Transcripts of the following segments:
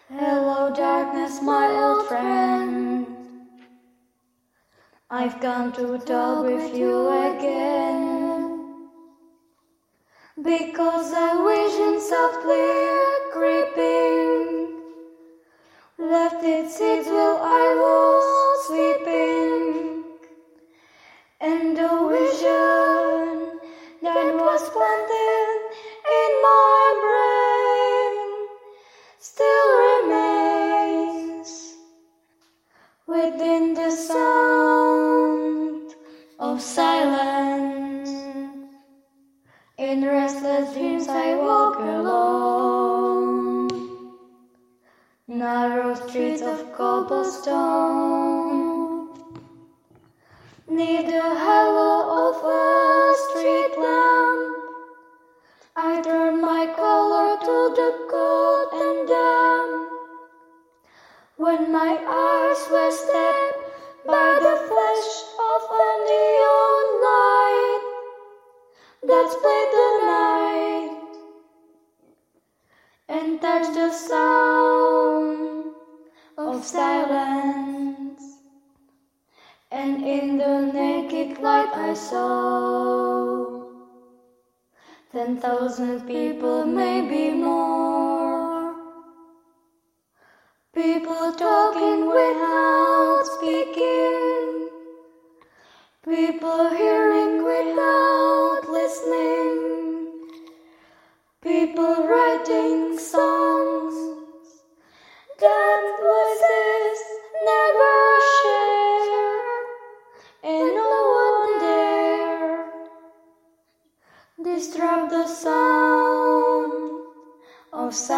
Hello darkness, my old friend. I've come to talk with you again, because a vision softly creeping left its seeds while I was sleeping, and the vision that was planted in my brain still remains within the sound of silence. In restless dreams I walk alone, narrow streets of cobblestone, neath the halo of a street lamp. I turn my color to the cold and damp, when my eyes were stabbed by the flash of a neon light that split the night and touched the sound of silence. And in the naked light I saw 10,000 people, maybe more, people talking without speaking, people hearing without listening, people writing songs that voices never share, and no one dare disrupt the sound of silence.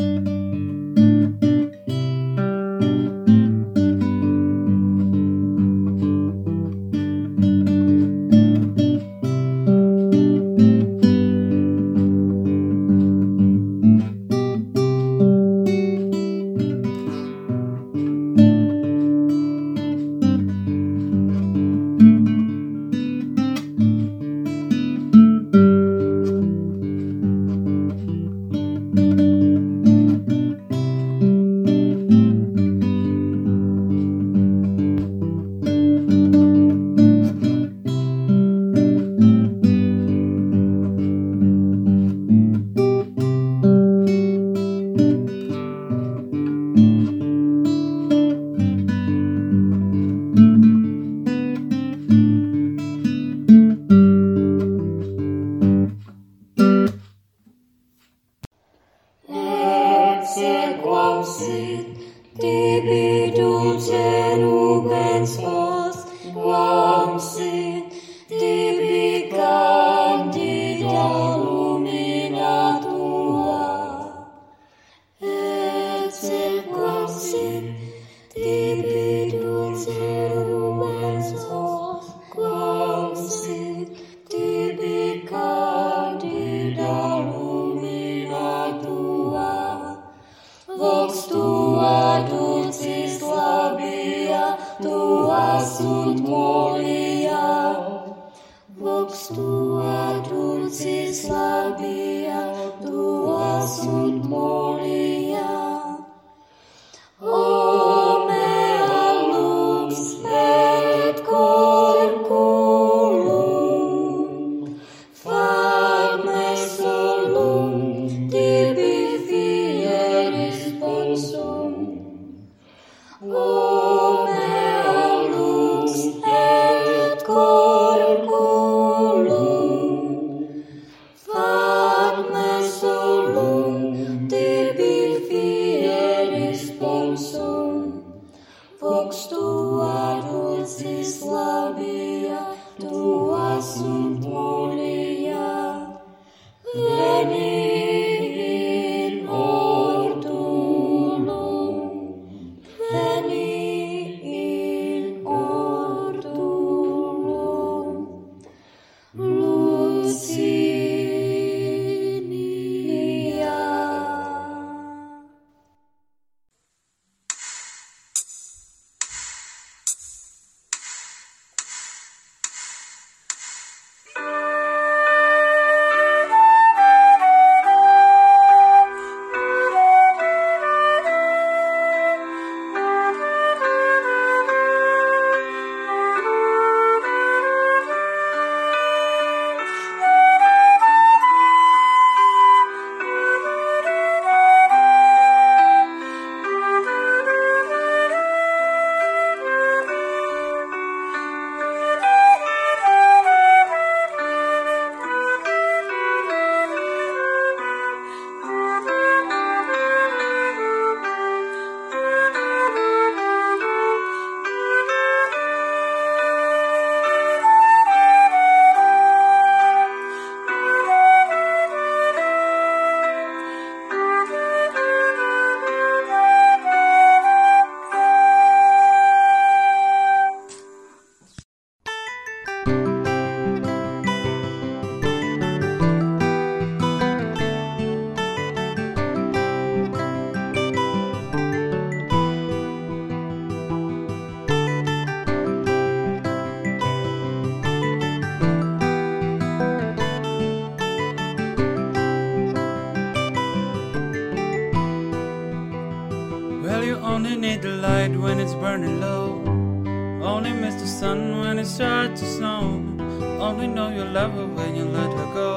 Only need the light when it's burning low. Only miss the sun when it starts to snow. Only know you love her when you let her go.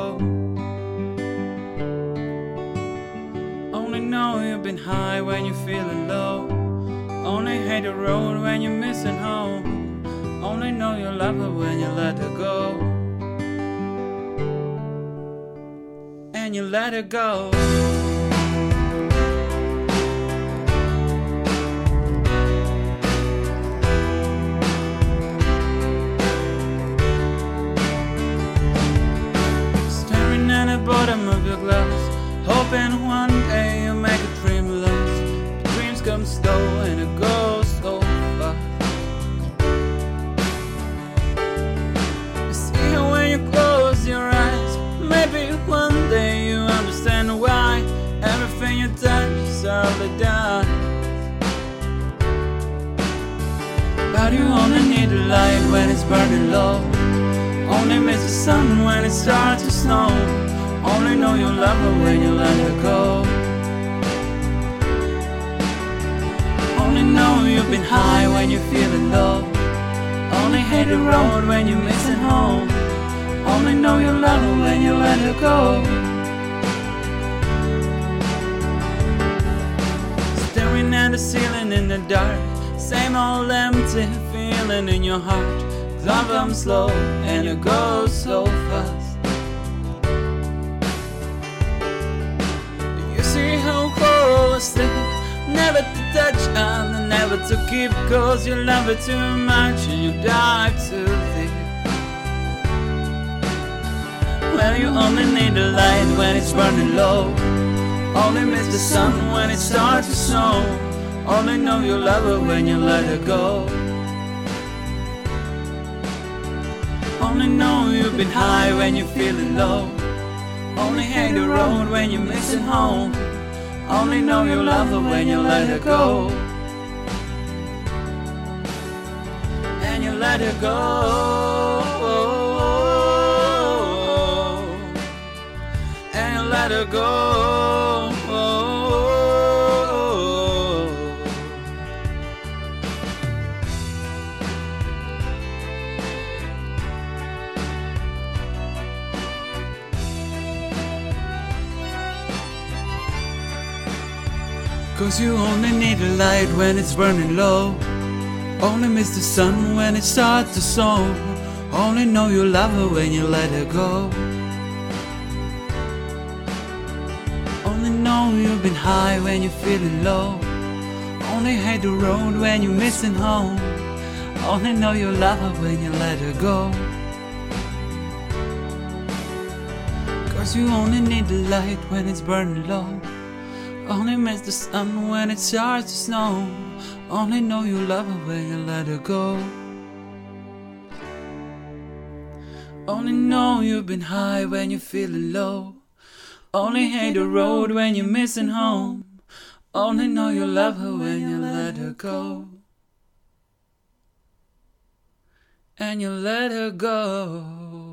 Only know you've been high when you're feeling low. Only hate the road when you're missing home. Only know you love her when you let her go. And you let her go. Bottom of your glass, hoping one day you'll make a slow and it goes so fast. You see how when you close your eyes, maybe one day you understand why everything you touch is slowly dies. But you only need the light when it's burning low. Only miss the sun when it starts to snow. Only know you love her when you let her go. Only know you've been high when you're feeling low. Only hate the road when you're missing home. Only know you love her when you let her go. Staring at the ceiling in the dark, same old empty feeling in your heart. Love comes slow and you go so fast. You see how cold was thick, never to touch and never to keep, cause you love it too much and you dive too deep. Well, you only need the light when it's burning low. Only miss the sun when it starts to snow. Only know you love her when you let her go. Only know you've been high when you're feeling low. Only hate the road when you're missing home. Only know you love her when you let her go. And you let her go. And you let her go. Cause you only need the light when it's burning low. Only miss the sun when it starts to snow. Only know you love her when you let her go. Only know you've been high when you're feeling low. Only hate the road when you're missing home. Only know you love her when you let her go. Cause you only need the light when it's burning low. Only miss the sun when it starts to snow. Only know you love her when you let her go. Only know you've been high when you're feeling low. Only hate the road when you're missing home. Only know you love her when you let her go. And you let her go.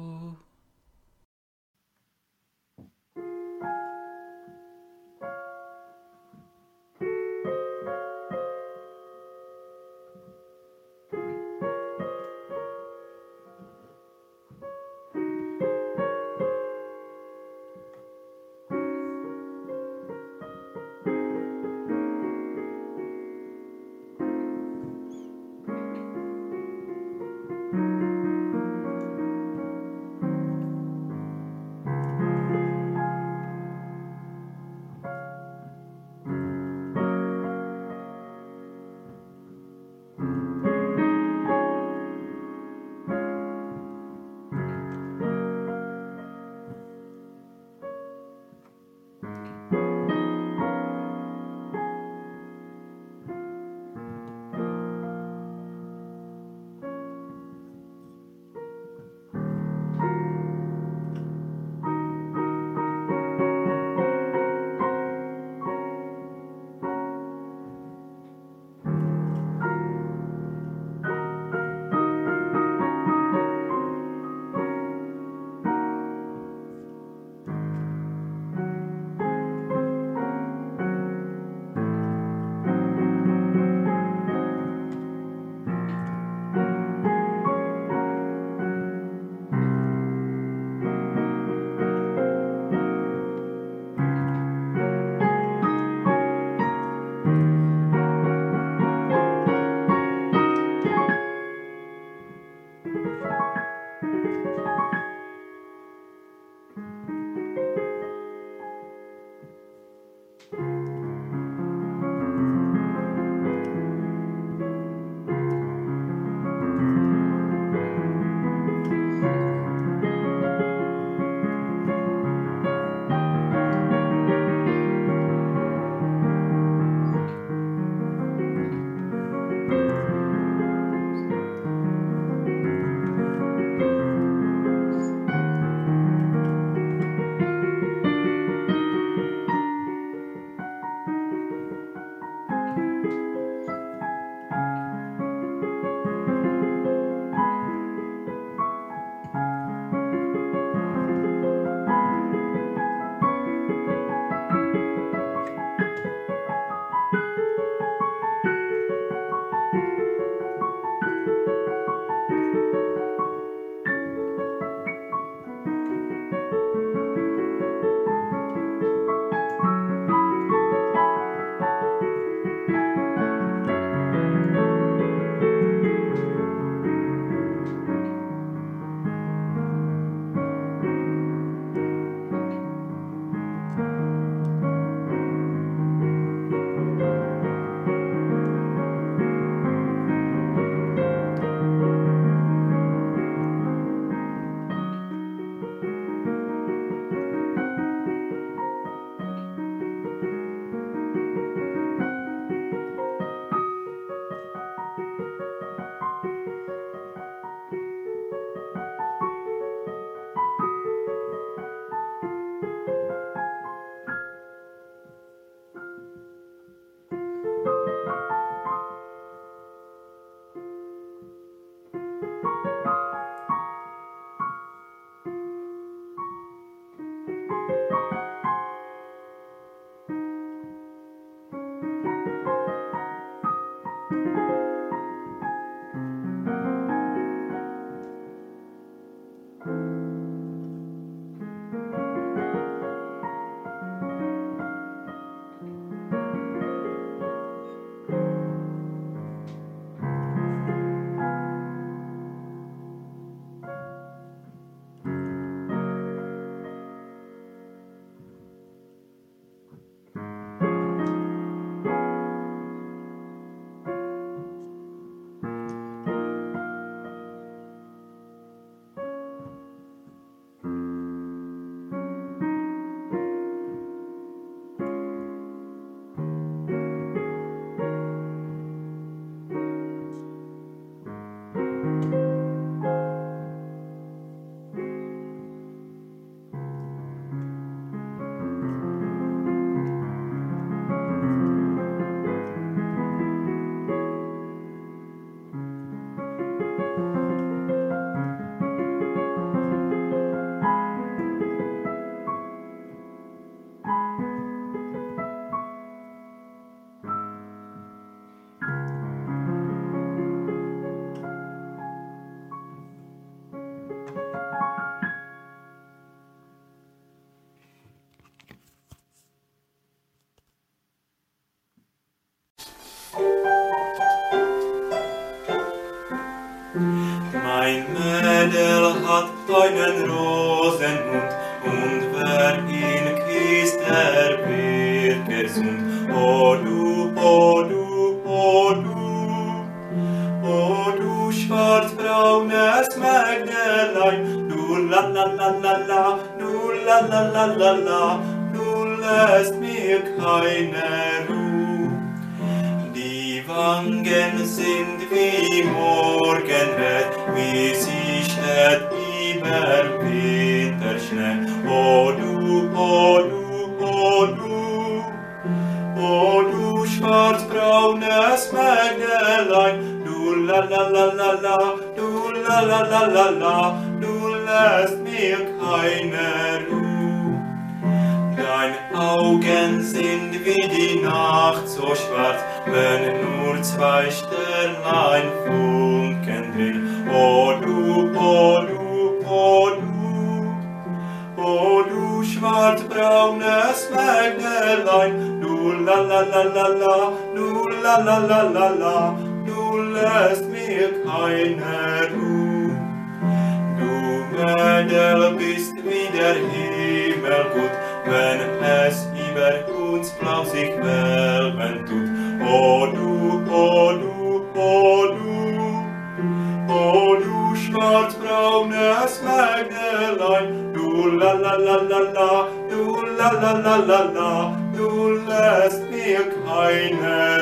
Mädel hat einen Rosenmund, und wer ihn küsst, der wird gesund. O du, o du, o du, o du schwarzbraunes Mägdelein, du la la la la la, du la la la la la, du lässt mir keine Ruhe. Die Wangen sind wie Morgenrot, wie sie steht über Winterschnee. O du, o du, o du, o du schwarzbraunes Mägdelein, du la la la la la, du la la la la la, du lässt mir keine Ruhe. Deine Augen sind wie die Nacht so schwarz, wenn nur zwei Sternlein funken drin. O du, o du, o du, o du schwarzbraunes Mägdelein, du la la la la la, du la la la la la, du lässt mir keine Ruhe. Du Mädel bist wie der Himmel gut, wenn es über uns blau sich wölben tut. O du, o du, o du, o du schwarzbraunes Mägdelein, du la la la la la, du la la la la la, du lässt mir keine